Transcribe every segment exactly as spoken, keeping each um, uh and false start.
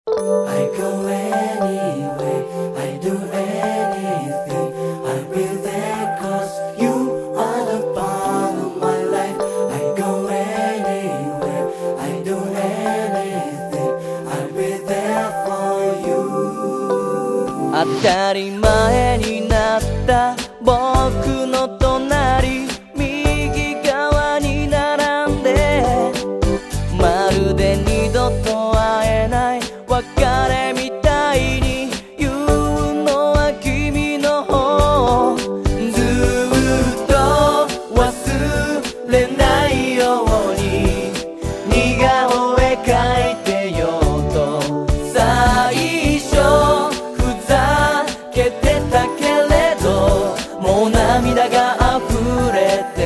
I go anywhere, I do anything, I'll be there cause you are the part of my life. I go anywhere, I do anything, I'll be there for you. 当たり前になった僕の隣、右側に並んで、まるで二度と会えない別れみたいに言うのは君の方。ずっと忘れないように似顔絵描いてよと。最初ふざけてたけれどもう涙が溢れて、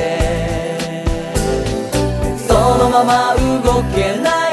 そのまま動けない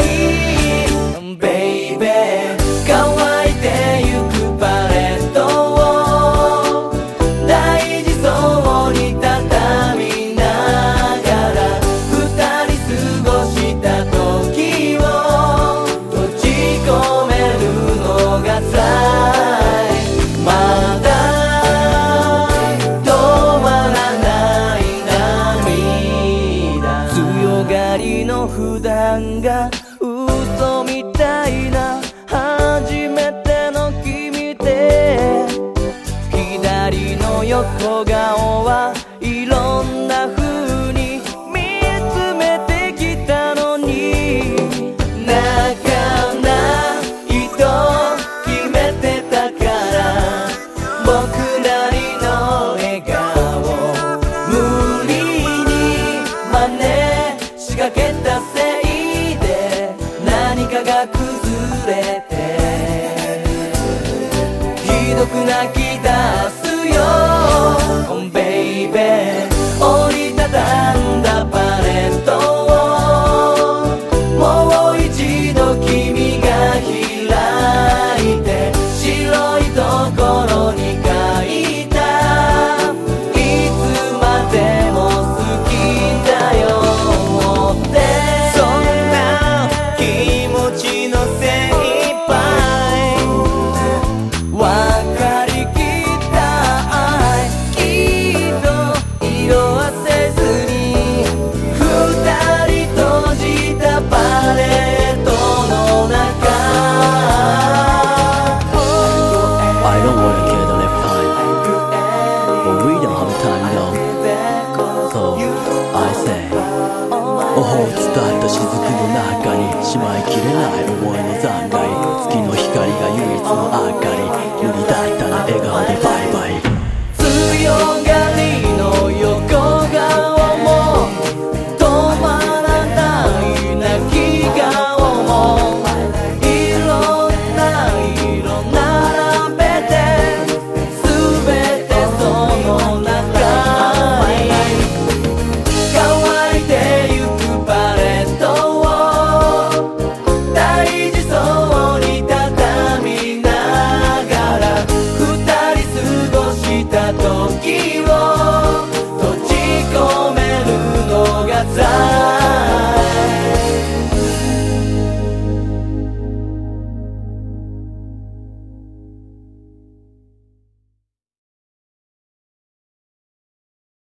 乾いてゆくパレットを大事そうに畳みながら、二人過ごした時を閉じ込めるのが辛い。まだ止まらない涙、強がりの普段が嘘みたいな初めての君で、左の横顔はいろんな風に見つめてきたのに、泣かないと決めてたから僕なりの笑顔無理に真似しかけたせいで何かが崩れてひどく泣き出すよ、oh, baby。 折りたたんだパレットをもう一度君が開いて、白いところに書いたいつまでも好きだよって、そんな気持ちのせい分かりきった愛、きっと色あせずに二人閉じたパレットの中。 I don't wanna kill the left time, but we don't have time now. So I say オホーツだった雫の中にしまいきれない思いの残骸、月の光が唯一の明かり、無理だったら笑顔でバイバイ。 強がり